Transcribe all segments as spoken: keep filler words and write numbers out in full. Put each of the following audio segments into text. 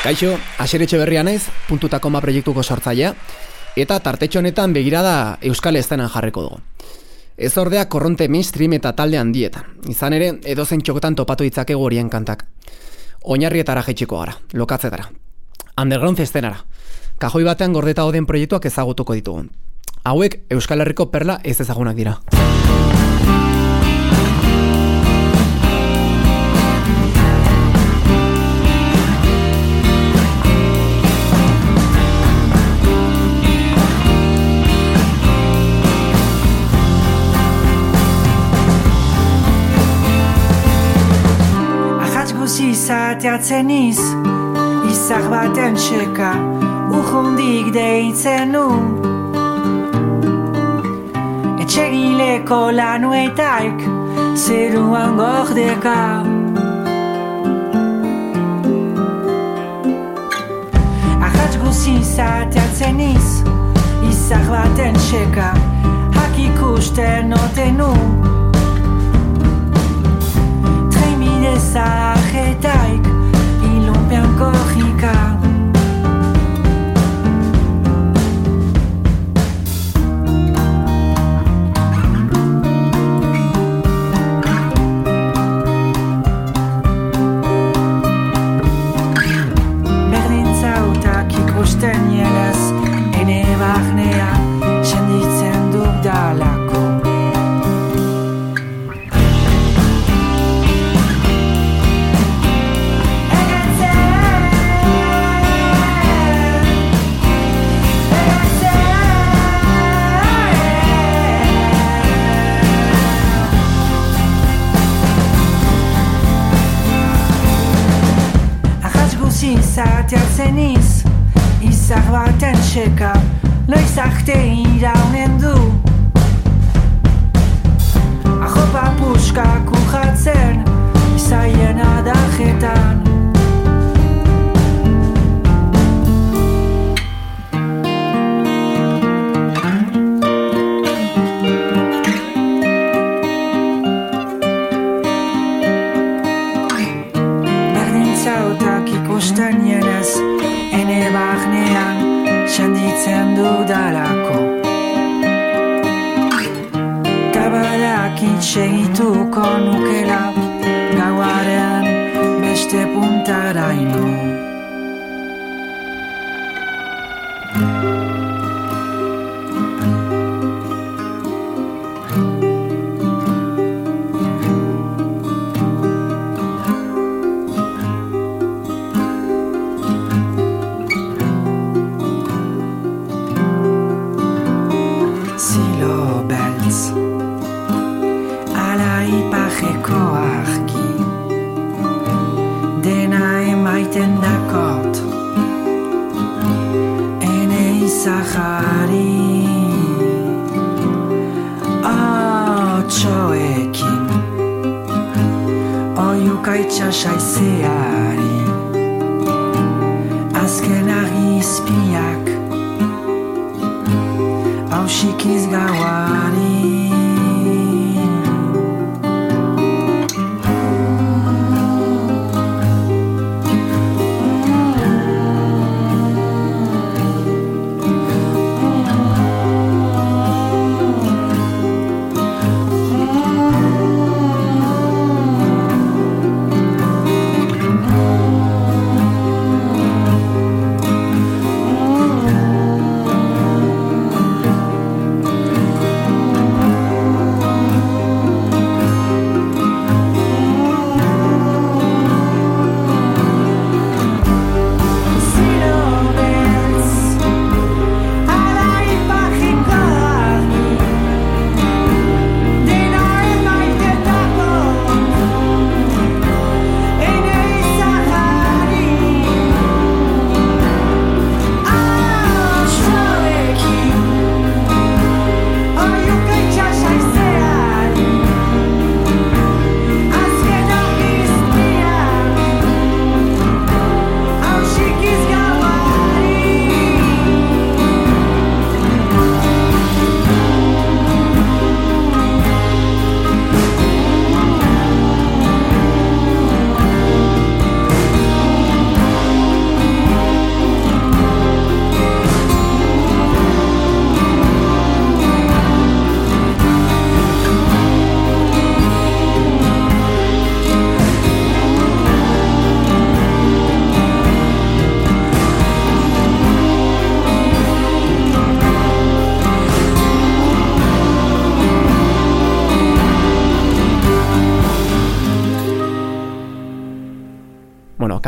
Kaixo, Asier Etxeberria naiz, puntu eta koma proiektuko sortzailea, eta tartetxo honetan begirada euskal eszenan jarriko dugu. Ez ordea korronte mainstream eta talde handietan, izan ere edozein txokotan topatu ditzakegu horien kantak. Oinarrietara jaitsiko gara, lokatzetara, underground estenara, kajoi batean gordeta oden proiektuak ezagutuko ditugu. Hauek Euskal Herriko perla ez ezagunak dira. Izateatzen iz, izar baten txeka, urrundik deitzen nu. Etxegileko lanuetaik, zeruan gordeka. Arratz guzi izateatzen iz, izar baten txeka, hak ikusten noten nu. Zahetaik, ilunpean korrika. Berdin zautak ikusten jenez, ene barnea, senditzen dudalako. Izateatzen iz, izar baten txeka, noiz arte iraunen du. Ajopa puskak urratzen, izaien adajetan. Ikusten jenez, ene barnean, senditzen dudalako. Tabadak itxegituko nukela, gauaren beste puntaraino. Saizeari, azken argizpiak, hausikiz gauari.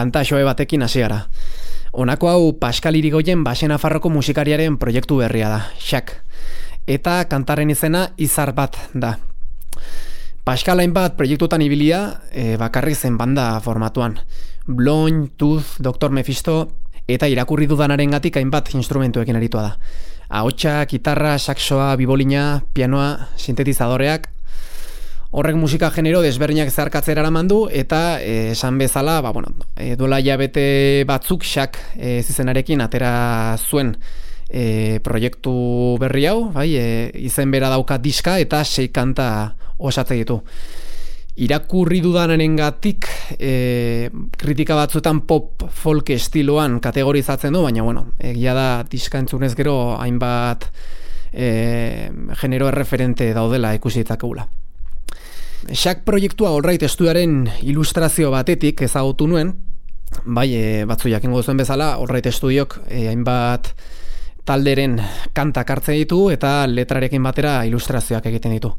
kanta xoe batekin hasi gara. Honako hau Pascal Irigoyen Baxe Nafarroko musikariaren proiektu berria da, Xak. Eta kantaren izena Izar bat da. Pascal hainbat proiektutan ibilia, e, bakarrik zen banda formatuan. Bloin, Tuz, Doktor Mephisto, eta irakurri dudanaren gatik hainbat instrumentuekin eritua da. Ahotsa, gitarra, saxoa, bibolina, pianoa, sintetizadoreak. Horrek musika genero desberdinak zeharkatzera eramandu eta e, esan bezala, ba, bueno, e, duela hilabete batzuk Xak e, zizenarekin atera zuen e, proiektu berri hau, bai, e, izen bera dauka diska eta sei kanta osatze ditu. Irakurri dudanengatik e, kritika batzuetan pop folk estiloan kategorizatzen du, baina bueno, egia da diska entzunez gero hainbat e, genero erreferente daudela ikusi ditzakegula. Xak proiektua Allright Estudioaren ilustrazio batetik ezagutu nuen, bai, e, batzu jakingo zuen bezala, Allright Estudiok e, hainbat talderen kantak hartzen ditu eta letrarekin batera ilustrazioak egiten ditu.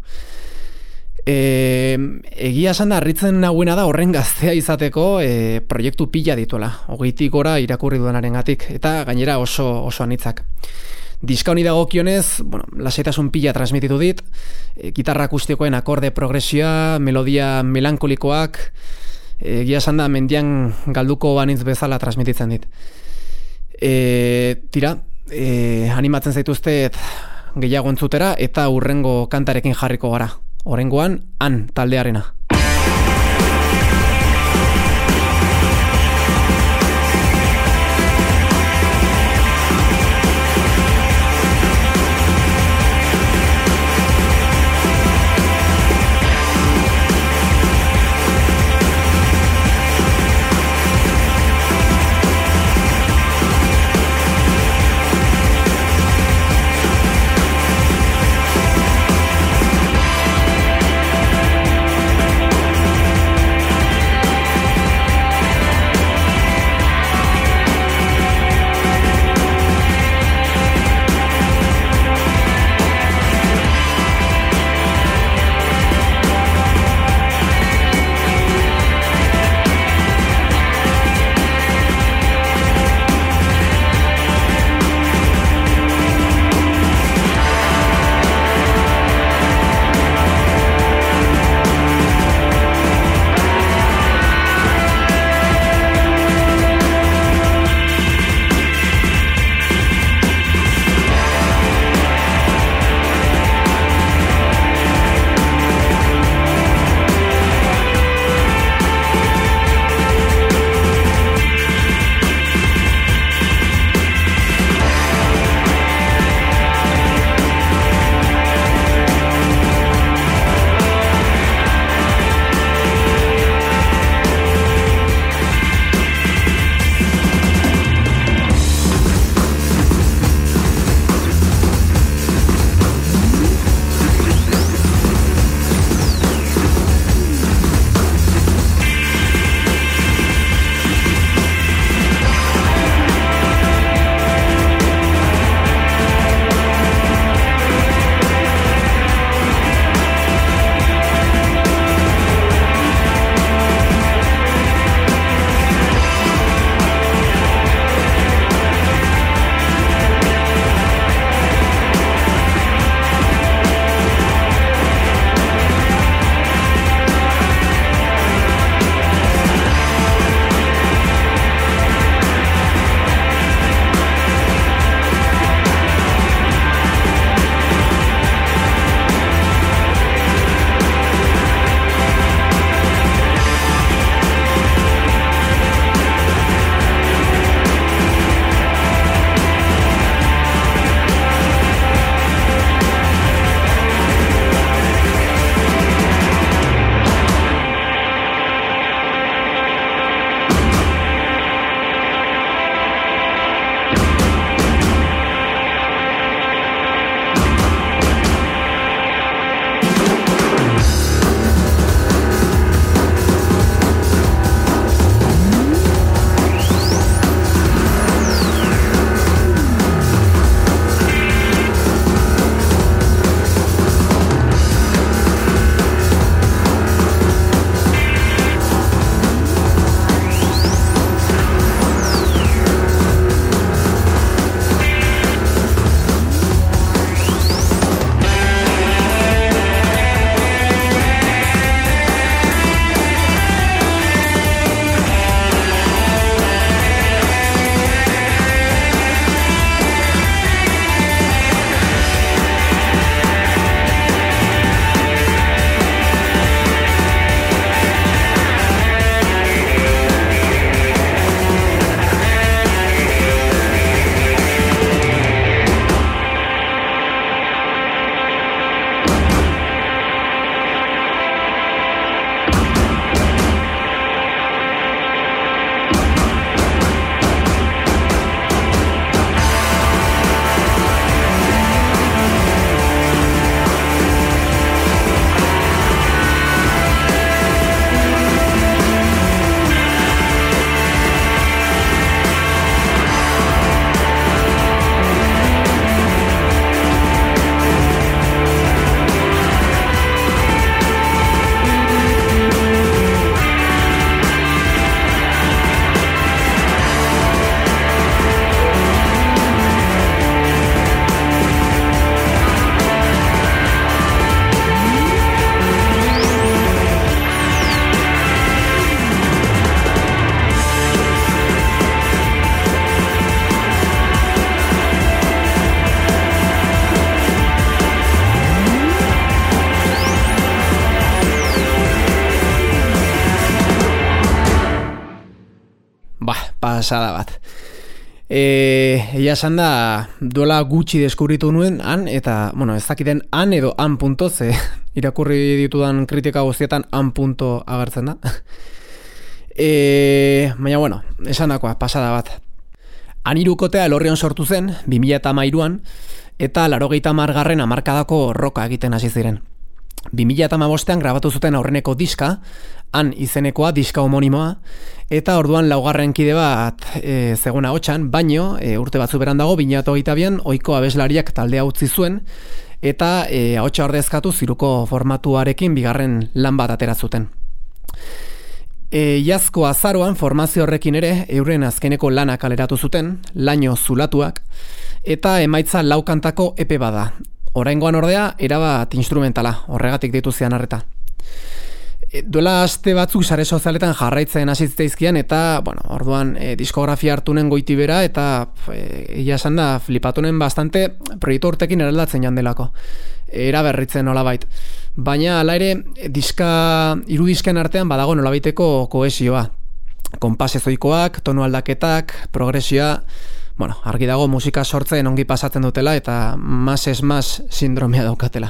E, egia esan da, harritzen nahuena da horren gaztea izateko e, proiektu pila dituela, hogeitik gora irakurri dudanaren gatik, eta gainera oso, oso anitzak. Diska honi dagokionez, bueno, lasaitasun pila transmititu dit, e, gitarra akustikoen akorde progresioa, melodia melankolikoak, egia esan da mendian galduko banitz bezala transmititzen dit. E, tira, e, animatzen zaituztet gehiago entzutera eta hurrengo kantarekin jarriko gara. Oraingoan, Han taldearena. pasada bat. E, egia esan da, duela gutxi deskubritu nuen han, eta, bueno, ez dakiten han edo han punto, ze irakurri ditudan kritika guztietan han punto agertzen da. E, baina, bueno, esan dakoa, pasada bat. Han irukotea Elorrion sortu zen, bi mila hamairuan, eta laurogeita hamargarren hamarkadako roka egiten hasi ziren. bi mila hamabostean grabatu zuten aurreneko diska, han izenekoa, diska homonimoa, eta orduan laugarren kide bat e, zeguna hotxan, baino e, urte batzu beran dago, bi mila hogeita bian, ohiko abeslariak taldea utzi zuen, eta e, ahotsa ordezkatu ziruko formatuarekin bigarren lan bat atera zuten. E, iazko azaroan formazio horrekin ere euren azkeneko lanak kaleratu zuten, laino zulatuak, eta emaitza lau kantako epe bada. Oraingoan ordea, erabat instrumentala, horregatik ditu zian arreta. E, duela aste batzuk sare sozialetan jarraitzen hasi zitzaizkian eta, bueno, orduan e, diskografia hartunen goitibera eta egia e, esan da flipatunen bastante proiektu urtekin eraldatzen jandelako. Era berritzen nolabait. Baina hala ere, diska, irudisken artean badago nolabaiteko kohesioa. Konpasezoikoak, tonu aldaketak, progresioa, bueno, argi dago musika sortzen ongi pasatzen dutela eta mas es mas sindromea daukatela.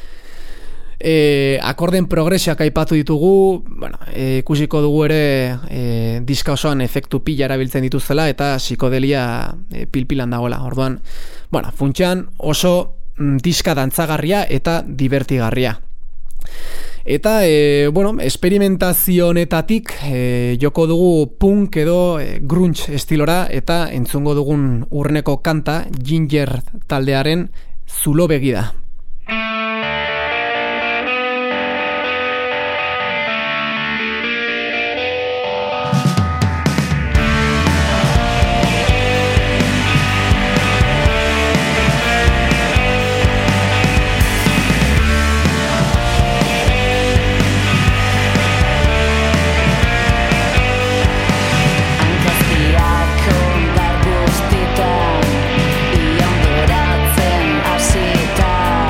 E, akorden progresioak aipatu ditugu, bueno, e, ikusiko dugu ere e, diska osoan efektu pila erabiltzen dituzela eta psikodelia e, pilpilan dagoela. Orduan, bueno, funtsean oso mm, diska dantzagarria eta divertigarria. Eta, e, bueno, esperimentazio honetatik e, joko dugu punk edo e, grunge estilora eta entzungo dugun urneko kanta Ginger taldearen Zulo begida. Guztitan, ion doratzen hasita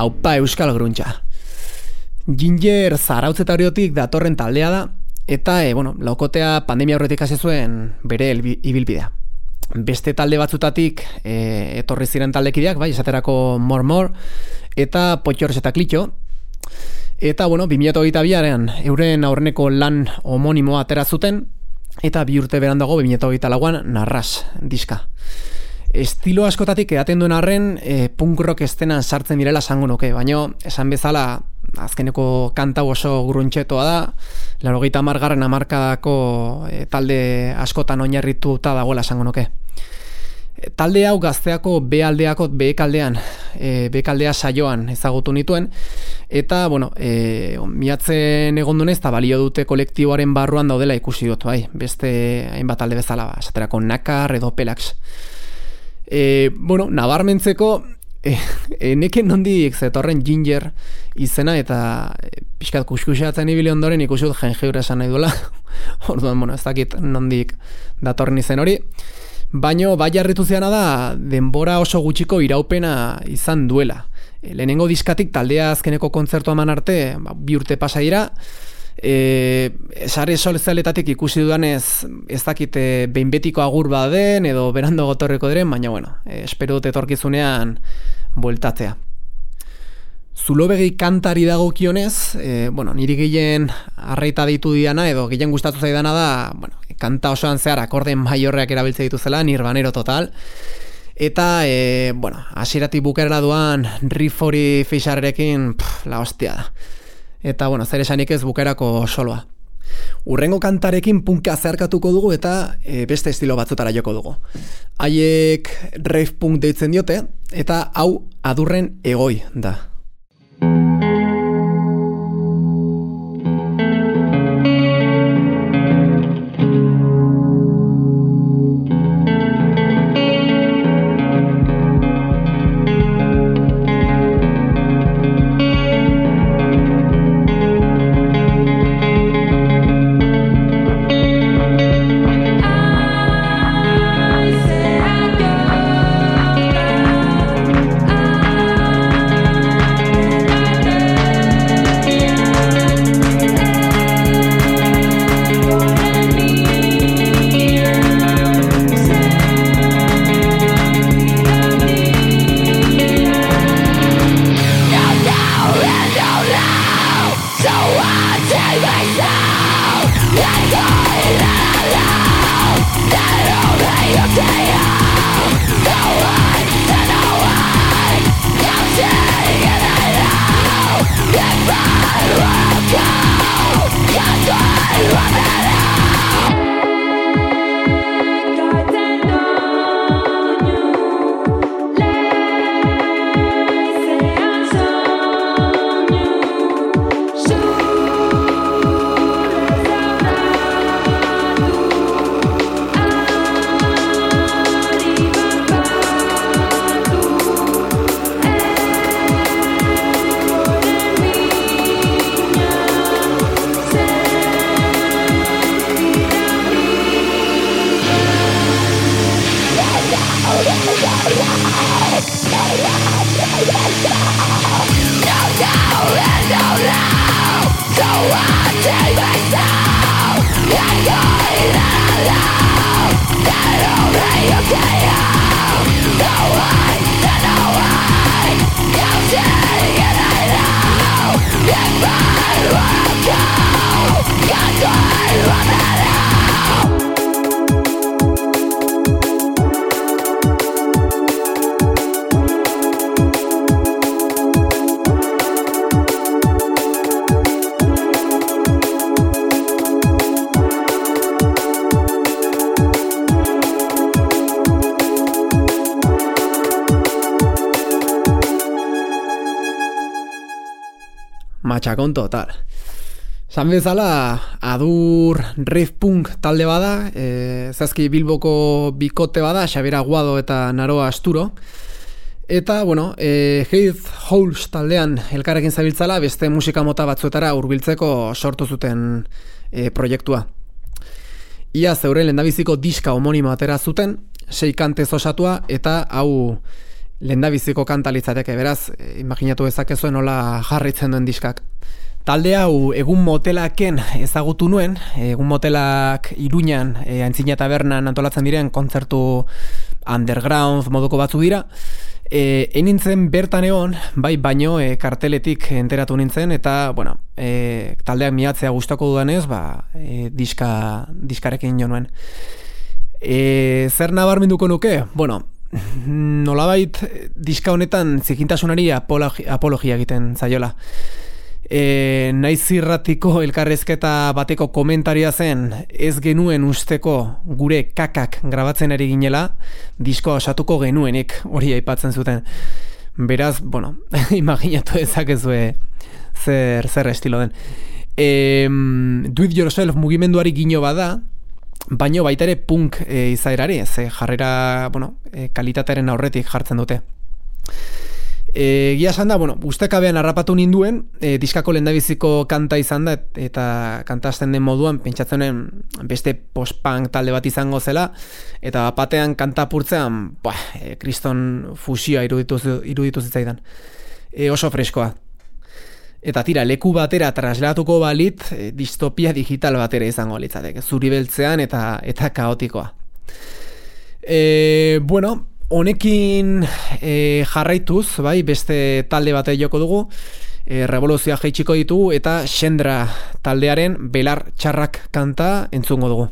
Aupa Euskal Gruntxa. Ginger zarautzetauriotik datorren taldea da, eta, e, bueno, laukotea pandemia horretik hasi zuen bere elbi, ibilbidea. Beste talde batzutatik e, etorri ziren taldekideak, bai, esaterako Mormor, eta Potxors eta Klitxo. Eta, bueno, bi mila hogeita bian euren aurreneko lan homonimoa atera zuten, eta bi urte berandago bi mila hogeita lauan Narras diska. Estilo askotatik edaten duen arren e, punk rock estenan sartzen direla esango nuke, baina esan bezala azkeneko kanta oso gruntxetoa da, laurogeita hamargarren hamarkadako e, talde askotan oinarrituta dagoela esango nuke. E, talde hau Gazteako B aldeako behekaldean, e, behealdea saioan ezagutu nituen, eta, bueno, e, miatzen egondunez eta balio dute kolektiboaren barruan daudela ikusi dut, bai, beste hainbat talde bezala, ba, esaterako Nakar edo Pelax. E, bueno, nabarmentzeko e, e, neken nondik zetorren Ginger izena eta e, pixkat kuskusatzen ibili ondoren ikusi dut jengeura esan nahi duela. Orduan, bueno, ez dakit nondik datorren izen hori. Baino, bai harritu ziana da denbora oso gutxiko iraupena izan duela. E, lehenengo diskatik taldea azkeneko kontzertu eman arte, ba, bi urte pasa dira. E, sare sozialetatik ikusi dudanez ez dakite behin betiko agur baden edo berando gotorreko diren, baina bueno, e, espero dut etorkizunean bueltatzea. Zulobegi kantari dagokionez, e, bueno, niri gehien arraita ditu diana edo gehien gustatu zaidana da, bueno, kanta osoan zehar akorde maiorreak erabiltze dituzela, nirbanero total. Eta, e, bueno, hasieratik bukaera duan riff hori feixarrekin, la hostia da. Eta, bueno, zer esanik ez bukaerako soloa. Urrengo kantarekin punka zeharkatuko dugu eta e, beste estilo batzutara joko dugu. Haiek rave punk deitzen diote, eta hau Adurren Egoi da. Matxakon total. San bezala, Adur rave punk talde bada, e, zazki Bilboko bikote bada, Xabier Aguado eta Naroa Asturo. Eta, bueno, e, Heath Holes taldean elkarrekin zabiltzala, beste musika mota batzuetara hurbiltzeko sortu zuten e, proiektua. Ia zeuren lehendabiziko diska homonimo atera zuten, sei kantez osatua, eta hau lehendabiziko kanta litzateke, beraz, e, imaginatu dezakezu nola jarraitzen duen diskak. Talde hau egun motelaken ezagutu nuen, egun motelak Iruñan, e, Aintzina Tabernan antolatzen diren kontzertu underground moduko batzu dira. E, enintzen bertan egon, bai baino e, karteletik enteratu nintzen, eta, bueno, e, taldeak miatzea gustako dudanez, ba, e, diska, diskarekin jo nuen. E, zer nabarmenduko nuke? Bueno, nolabait diska honetan zikintasunari apologia, apologia egiten zaiola. E, naiz irratiko elkarrezketa bateko komentaria zen ez genuen usteko gure kakak grabatzen ari ginela, diskoa osatuko genuenik, hori aipatzen zuten. Beraz, bueno, imaginatu ezakezue zer, zer estilo den. E, do it yourself mugimenduari gino bada, baino baita ere punk e, izaerari, ze jarrera, bueno, e, kalitatearen aurretik jartzen dute. E, Gia esan da, bueno, ustekabean harrapatu ninduen, e, diskako lehendabiziko kanta izan da, eta kanta hasten den moduan, pentsatzenen beste post-punk talde bat izango zela, eta batean kanta apurtzean, bah, e, kriston fusioa iruditu, iruditu zitzaidan. E, oso freskoa. Eta tira, leku batera trasladatuko balit, e, distopia digital batera izango litzateke, zuri beltzean eta, eta kaotikoa. E, bueno, honekin e, jarraituz, bai, beste talde bate joko dugu, e, revoluzioa jaitsiko ditugu, eta Xendra taldearen Belar Txarrak kanta entzungo dugu.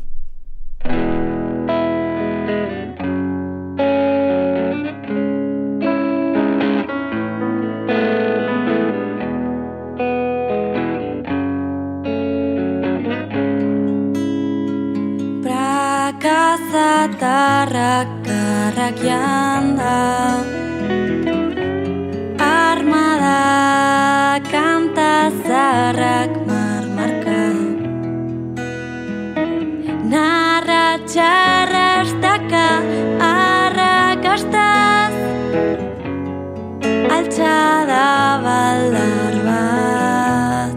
Zatarrak karrak janda, armada kanta zarrak marmarka, narra txarrastaka arrakastaz, altxada baldar bat.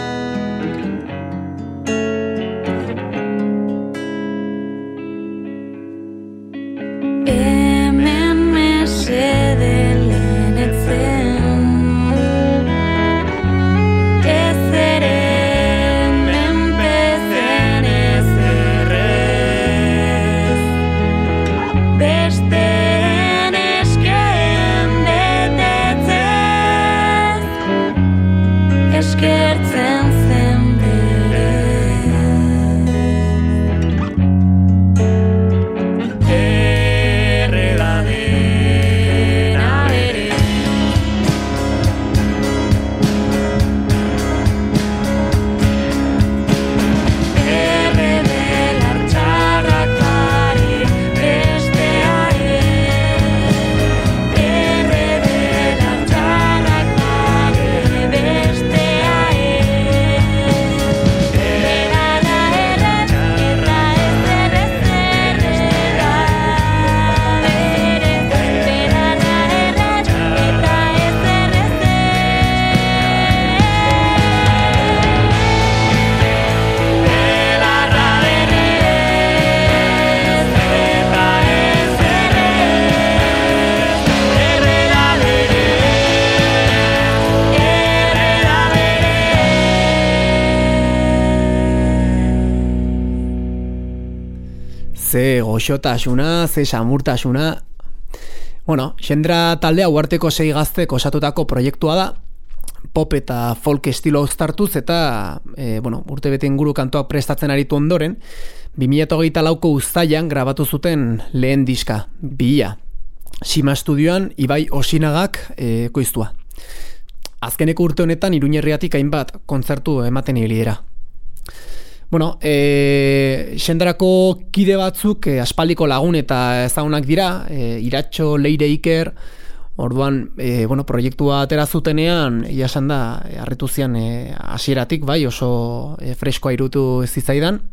Ze goxotasuna, ze samurtasuna. Bueno, Xendra taldea uarteko sei gaztek osatutako proiektua da, pop eta folk estilo uztartuz, eta e, bueno, urte bete inguru kantoak prestatzen aritu ondoren, bi mila hogeita lauko uztailan grabatu zuten lehen diska, Bihia. Sima Studioan Ibai Osinagak e, koiztua. Azkeneko urte honetan Iruñerriatik hainbat kontzertu ematen ibili. Bueno, e, Xendrako kide batzuk e, aspaldiko lagun eta ezagunak dira, e, Iratxo, Leire, Iker, orduan, e, bueno, proiektua atera zutenean, ia esan da, e, harritu zian e, hasieratik, bai, oso e, freskoa irutu zitzaidan.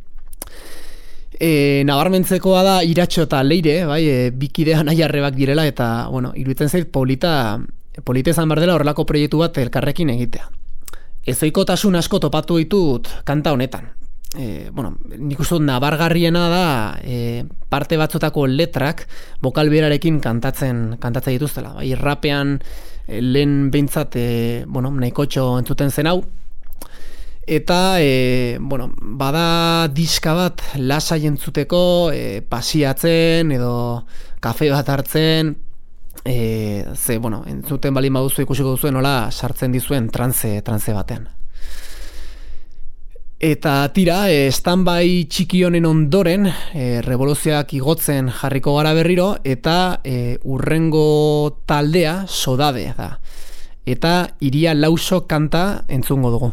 E, nabarmentzekoa da Iratxo eta Leire, bai, e, bikidean aiarrebak direla, eta, bueno, iruditzen zait polita, polita izan behar dela horrelako proiektu bat elkarrekin egitea. Ezoikotasun asko topatu ditut kanta honetan. e, bueno, nik uste dut nabargarriena da e, parte batzutako letrak bokal berarekin kantatzen kantatzen dituztela. Bai, rapean e, lehen behintzat e, bueno, nahikotxo entzuten zen hau. Eta, e, bueno, bada diska bat lasai entzuteko, e, pasiatzen edo kafe bat hartzen, e, ze, bueno, entzuten bali baduzu ikusiko duzuen nola sartzen dizuen trance, trance batean. Eta tira, e, standby txiki honen ondoren, e, revoluzioak igotzen jarriko gara berriro, eta e, urrengo taldea Sodade da. Eta Iria Lauso kanta entzungo dugu.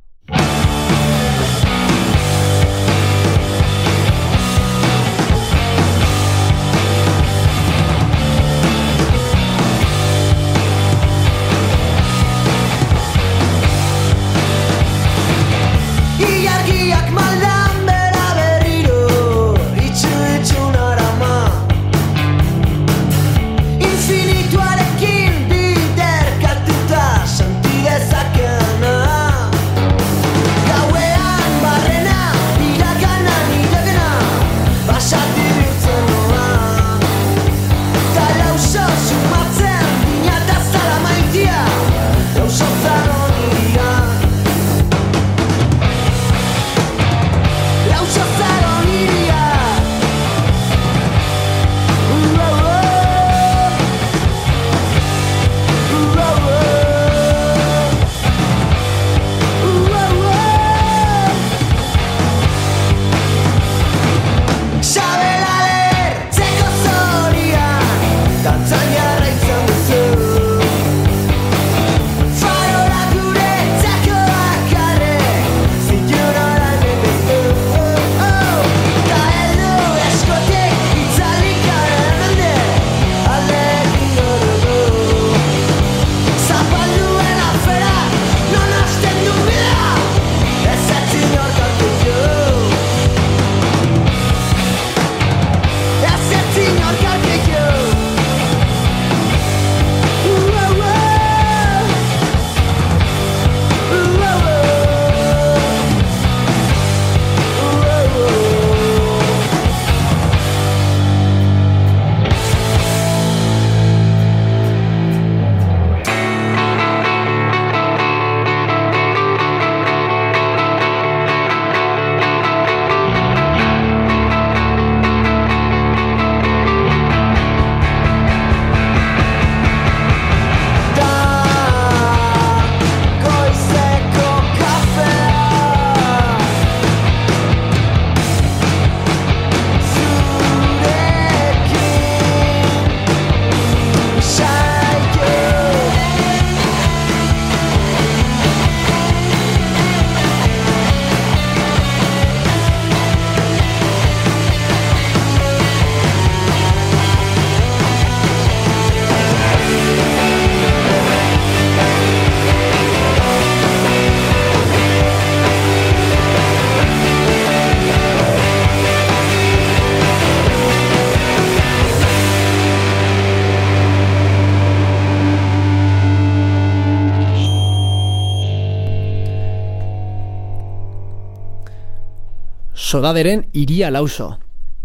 Sodaderen Iria Lauso.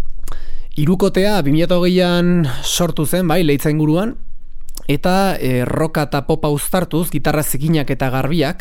Hirukotea bi mila hogeian sortu zen, bai, Leitza inguruan, eta e, roka eta popa uztartuz, gitarra zikinak eta garbiak,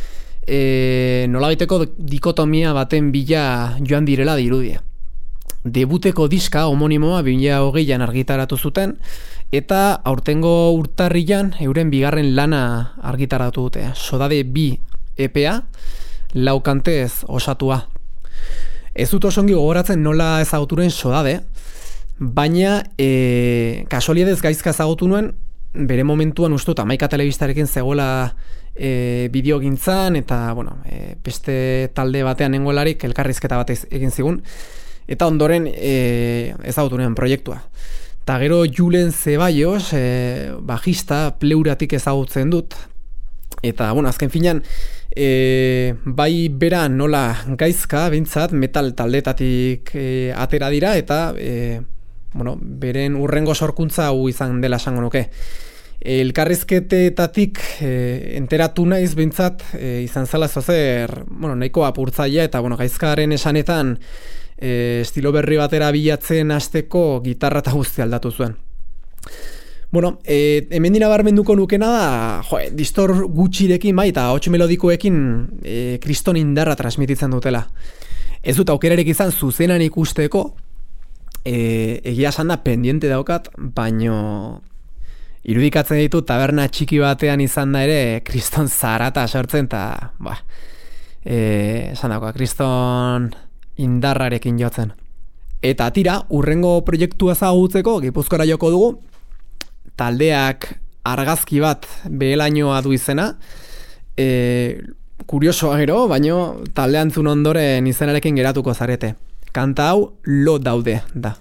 e, nolabaiteko dikotomia baten bila joan direla dirudia. Debuteko diska homonimoa bi mila hogeian argitaratu zuten, eta aurtengo urtarrilan euren bigarren lana argitaratu dute. Sodade bi E P A, lau kantez osatua. Ez dut osongi gogoratzen nola ezaguturen Sodade, baina e, kasualiedez gaizka ezagutu nuen, bere momentuan ustut Amaika telebistarekin zegoela e, bideo gintzan, eta bueno, e, beste talde batean nengoelarik elkarrizketa bat egin zigun, eta ondoren e, ezagutu nuen proiektua. Eta gero Julen Zeballos, e, bajista, pleuratik ezagutzen dut, eta bueno, azken finean, E, bai bera nola gaizka bintzat metal taldetatik e, atera dira eta e, bueno, beren urrengo sorkuntza hau izan dela esango nuke. elkarrizketetatik e, enteratu naiz bintzat e, izan zela zozer, bueno, nahiko apurtzaia eta bueno, gaizkaren esanetan e, estilo berri batera bilatzen hasteko gitarra eta guzti aldatu zuen. Bueno, e, hemen dira barmenduko nukena da, jo, distor gutxirekin bai eta hots melodikoekin e, kriston indarra transmititzen dutela. Ez dut aukerarek izan zuzenan ikusteko, e, egia esan da pendiente daukat, baino irudikatzen ditu taberna txiki batean izan da ere kriston zarata sortzen eta ba, e, esan dagoa, kriston indarrarekin jotzen. Eta tira, urrengo proiektua ezagutzeko Gipuzkoara joko dugu, taldeak argazki bat behelainoa du izena, e, kuriosoa gero, baino taldean zun ondoren izenarekin geratuko zarete. Kanta hau Lo daude da.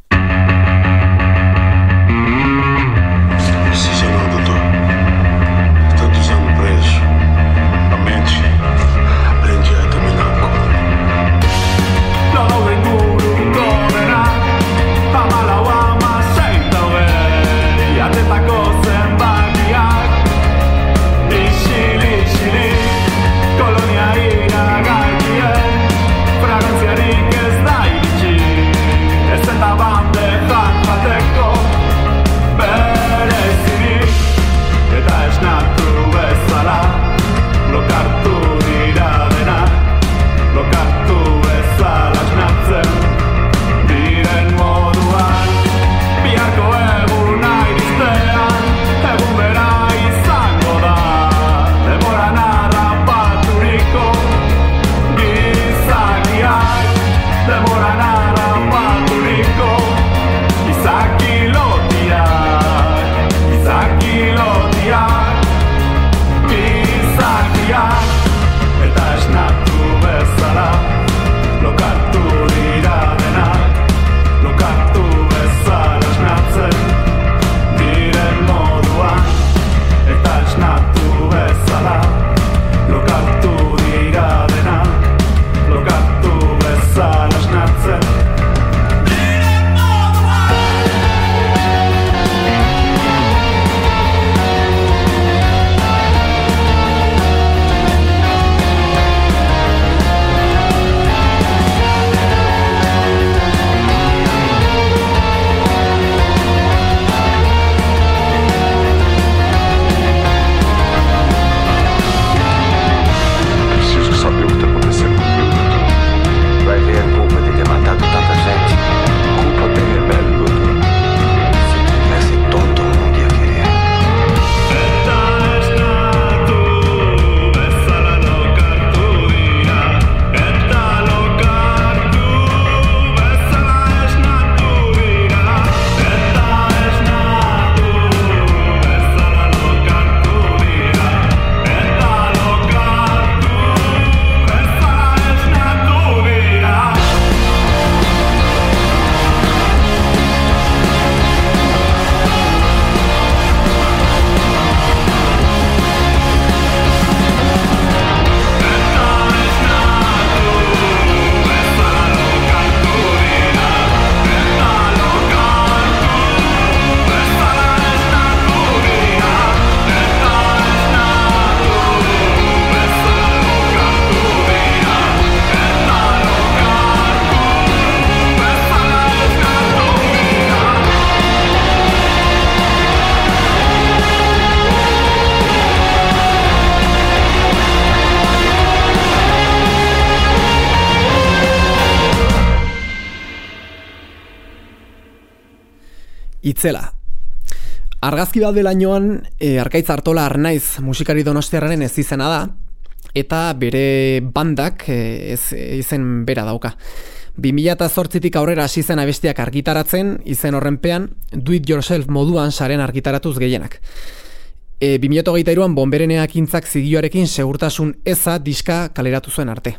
Itzela. Argazki bat belainoan e, Arkaitz Artola Arnaiz musikari donostiarraren ez izena da, eta bere bandak e, ez izen bera dauka. bi mila zortzitik aurrera hasi zen abestiak argitaratzen, izen horrenpean do it yourself moduan saren argitaratuz gehienak. E, bi mila hogeita hiruan Bonbereneak intzak zigioarekin segurtasun eza diska kaleratu zuen arte.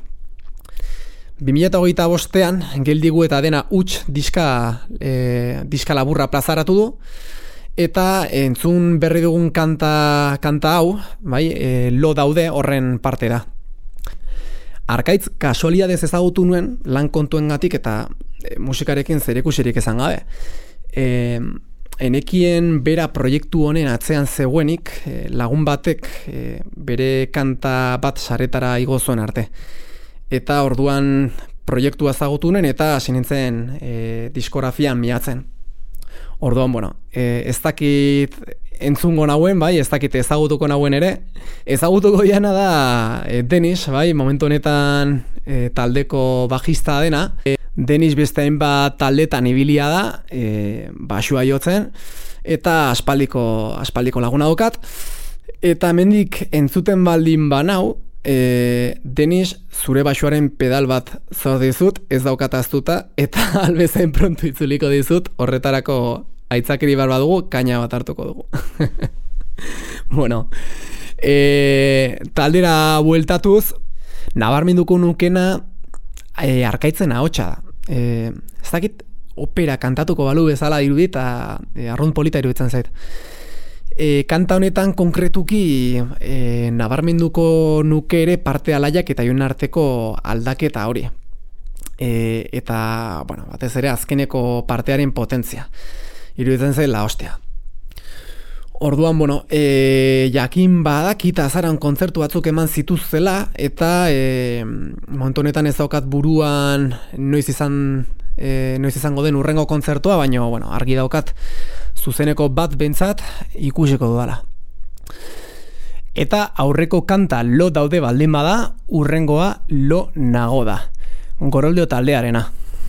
bi mila hogeita bostean geldigu eta dena huts diska, e, diska laburra plazaratu du, eta entzun berri dugun kanta, kanta hau, bai, e, Lo daude horren parte da. Arkaitz kasualiadez ezagutu nuen lan kontuengatik eta e, musikarekin zerikusirik izan gabe. E, enekien bera proiektu honen atzean zegoenik, e, lagun batek e, bere kanta bat saretara igo zuen arte. Eta orduan proiektua ezagutunen eta hasi nintzen e, diskografian miatzen. Orduan, bueno, e, ez dakit entzungo nauen, bai, ez dakit ezagutuko nauen ere. Ezagutuko diana da e, Denis, bai, momentu honetan e, taldeko bajista dena. E, Denis beste hainbat taldetan ibilia da, e, basua jotzen, eta aspaldiko, aspaldiko laguna daukat. Eta hemendik entzuten baldin banau, e, Denis, zure basuaren pedal bat zor dizut, ez daukat aztuta, eta albezain pronto itzuliko dizut, horretarako aitzakiri bar badugu, kaina bat hartuko dugu. Bueno, e, taldera bueltatuz, nabarmenduko nukena e, arkaitzen ahotsa da. E, ez dakit opera kantatuko balu bezala dirudi eta e, arrunt polita iruditzen zait. E, kanta honetan konkretuki e, nabarmenduko nuke ere parte alaiak eta joan arteko aldaketa hori. E, eta, bueno, batez ere azkeneko partearen potentzia. Iruditzen zela hostia. Orduan, bueno, e, jakin badakit azaran kontzertu batzuk eman zituztela eta e, momentu honetan ez daukat buruan noiz izan e, noiz izango den urrengo kontzertua, baina bueno, argi daukat zuzeneko bat bentsat ikusiko dudala. Eta aurreko kanta lo daude baldin bada, urrengoa lo nago da. Goroldio taldearena.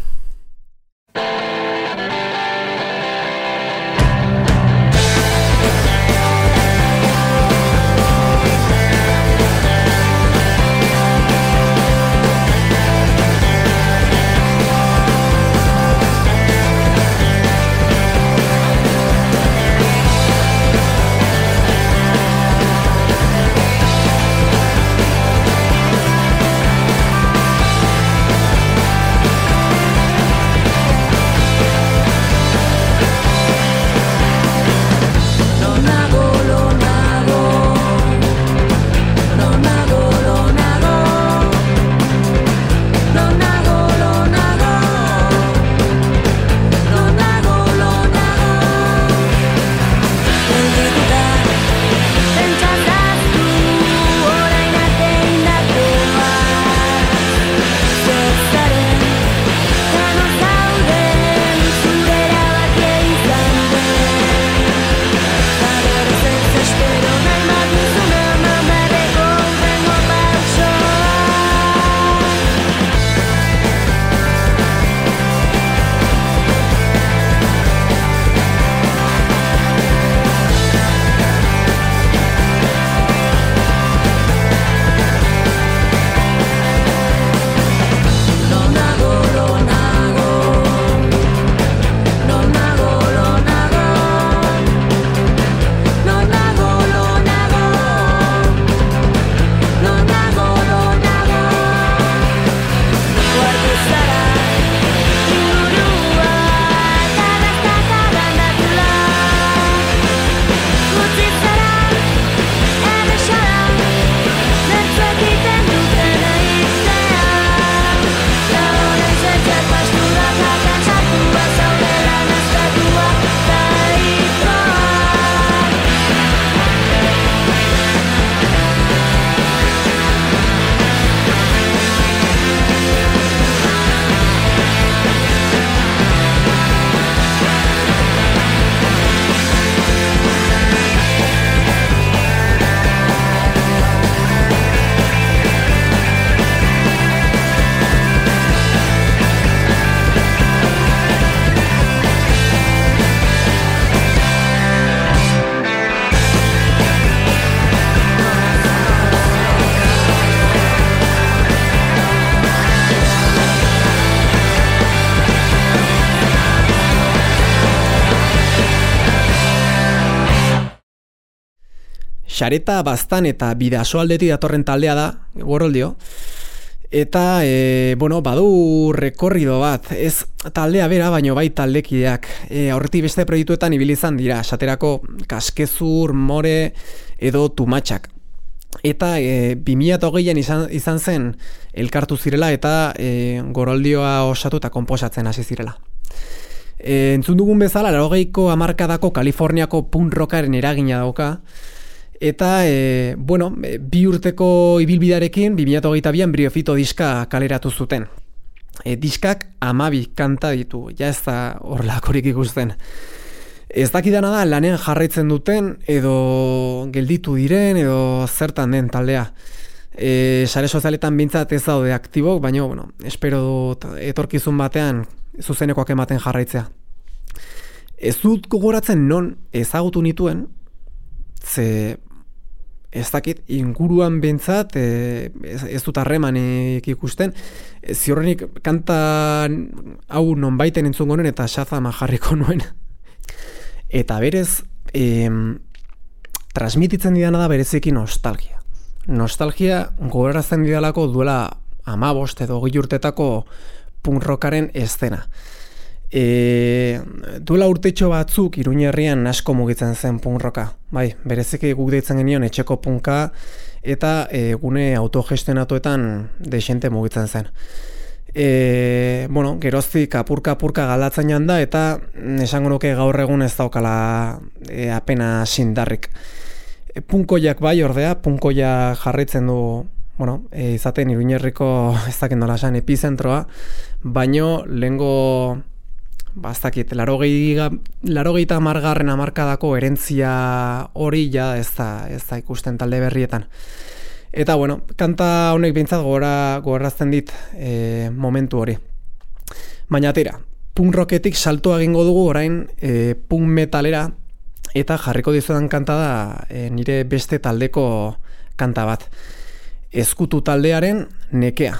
Xareta Baztan eta Bidasoaldetik datorren taldea da, Goroldio. Eta, e, bueno, badu rekorrido bat, ez taldea bera, baino bai taldekideak. E, aurretik beste proiektuetan ibili izan dira, esaterako Kaskezur, More edo Tumatxak. Eta e, bi mila hogeian izan, izan zen elkartu zirela eta e, Goroldioa osatu eta konposatzen hasi zirela. E, entzun dugun bezala, laurogeiko hamarkadako Kaliforniako punk rockaren eragina dauka, eta, e, bueno, bi urteko ibilbidarekin, bi mila hogeita bian Briofito diska kaleratu zuten. E, diskak hamabi kanta ditu, ja ez da horrelakorik ikusten. Ez dakidana da lanean jarraitzen duten, edo gelditu diren, edo zertan den taldea. E, sare sozialetan bintzat ez daude aktibok, baina, bueno, espero dut etorkizun batean zuzenekoak ematen jarraitzea. Ez dut gogoratzen non ezagutu nituen, ze ez dakit inguruan bintzat, e, ez, ez dut harremanik ikusten, e, ziurrenik kanta hau nonbaiten entzungo nuen eta Shazama jarriko nuen. Eta berez, e, transmititzen didana da bereziki nostalgia. Nostalgia gogoratzen didalako duela hamabost edo hogei urtetako punk rockaren eszena. E, duela urtetxo batzuk Iruñerrian asko mugitzen zen punk rocka. Bai, bereziki guk deitzen genion etxeko punka eta e, gune autogestionatuetan desente mugitzen zen. E, bueno, geroztik apurka-apurka galdatzen joan da eta esango nuke gaur egun ez daukala e, apena sindarrik. E, punkoiak bai ordea, punkoia jarraitzen du, bueno, e, izaten Iruñerriko ez dakit nola esan epizentroa, baino lehengo bastakit, larogeita hamargarren hamarkadako erentzia hori ja ez da, ez da ikusten talde berrietan. Eta bueno, kanta honek behintzat gora, gogorazten dit e, momentu hori. Baina tira, punk rocketik salto egingo dugu orain e, punk metalera, eta jarriko dizudan kanta da e, nire beste taldeko kanta bat. Ezkutu taldearen Nekea.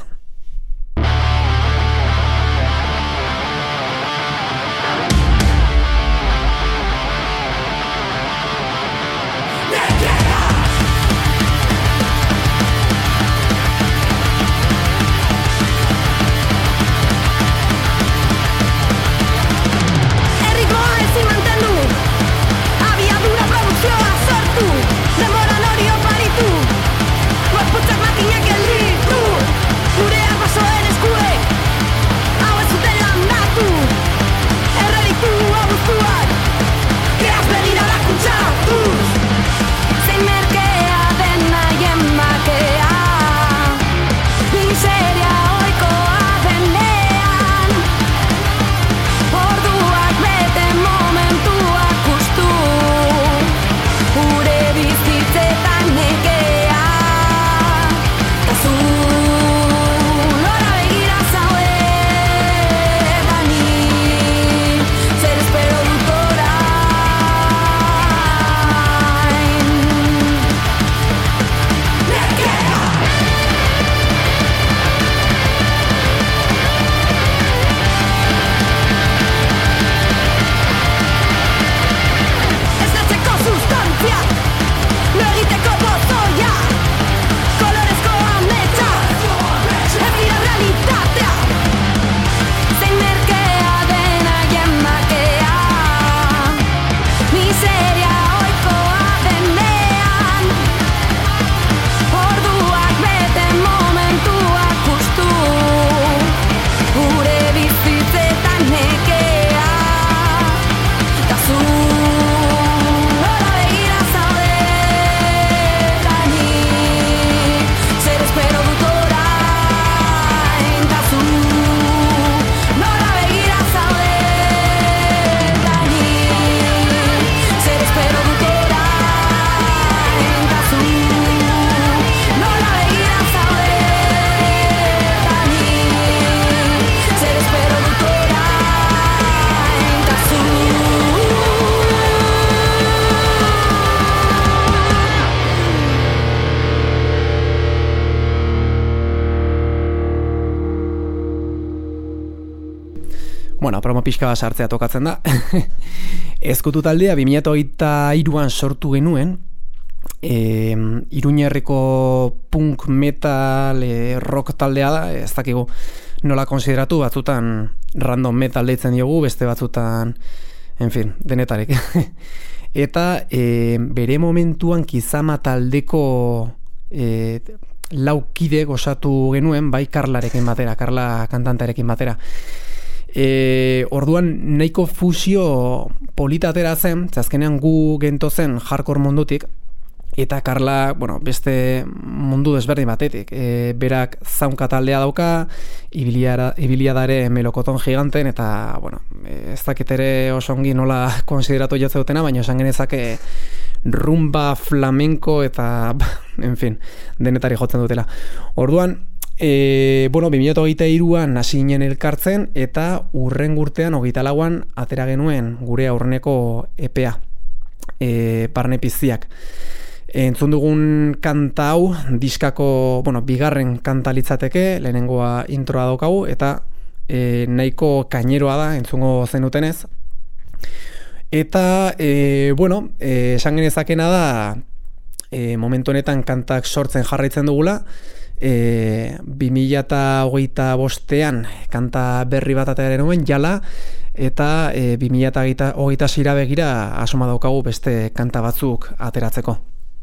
Bueno, promo pixka bat sartzea tokatzen da. Ezkutu taldea bi mila hogeita hiruan sortu genuen. E, Iruñerriko punk metal e, rock taldea da, ez dakigu nola konsideratu, batzutan random metal deitzen diogu, beste batzutan, en fin, denetarik. Eta e, bere momentuan Kizama taldeko e, laukide gozatu genuen, bai Karlarekin batera, Karla kantantearekin batera. E, orduan nahiko fusio polita atera zen, azkenean gu gento zen hardcore mundutik, eta Karla, bueno, beste mundu desberdin batetik. E, berak zaunka taldea dauka, ibiliadare melokoton giganten, eta, bueno, ez dakit ere oso ongi nola konsideratu jotzeutena, baina esan genezake rumba, flamenko, eta, en fin, denetari jotzen dutela. Orduan, e, bueno, bi mila hogeita hiruan hasi ginen elkartzen, eta urren urtean, hogeita lauan, atera genuen gure aurreneko epea, e, Barne Piztiak. Entzun dugun kanta hau, diskako, bueno, bigarren kanta litzateke, lehenengoa introa daukagu, eta e, nahiko kaineroa da, entzungo zenutenez. Eta, e, bueno, e, esan genezakena da, e, momentu honetan kantak sortzen jarraitzen dugula, e, bi mila hogeita bostean kanta berri bat atera genuen, jala, eta e, bi mila hogeita seira begira asoma daukagu beste kanta batzuk ateratzeko.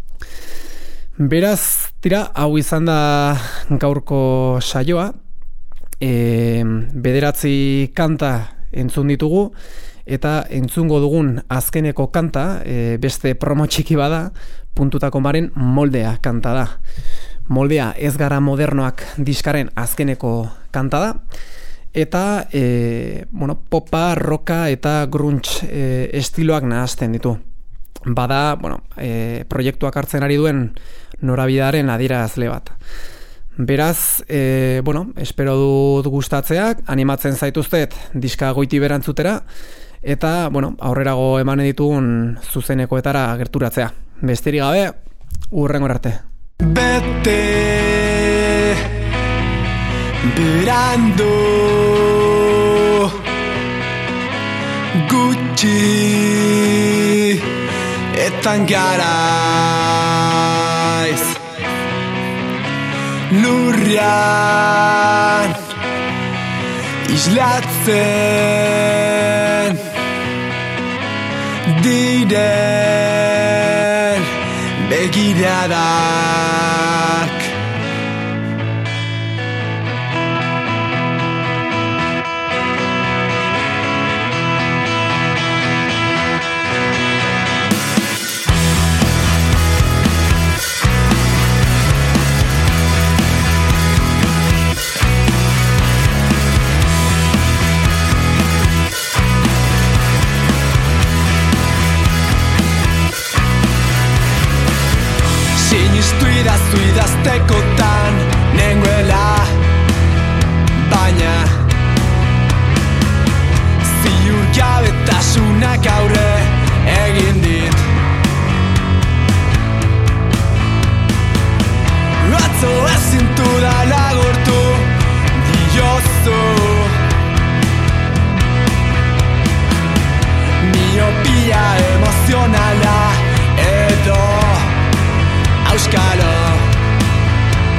Beraz, tira, hau izan da gaurko saioa, e, bederatzi kanta entzun ditugu, eta entzungo dugun azkeneko kanta, e, beste promo txiki bada, puntutako maren moldea kanta da. Moldea ez gara modernoak diskaren azkeneko kanta da, eta e, bueno, popa, roka eta grunge e, estiloak nahazten ditu. Bada, bueno, e, proiektuak hartzen ari duen norabidaren adierazle bat. Beraz, e, bueno, espero dut gustatzeak, animatzen zaituztet diska goiti berantzutera, eta, bueno, aurrerago eman ditugun zuzenekoetara gerturatzea. Besterik gabe, hurrengo arte. Bete berando gutxi etan garaiz lurrian islatzen diren begiradak. Sinistu idaztu idaztekotan nengoela, baina ziur jabetasunak aurre egin dit. Atzo ezintu da lagurtu diozu miopia emozionala edo auskalo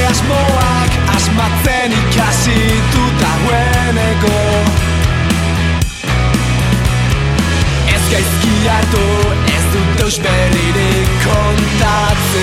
asmoak asmatzen ikasi dut dagoeneko. Ez gaizki hartu, ez dut eus berririk kontatzen.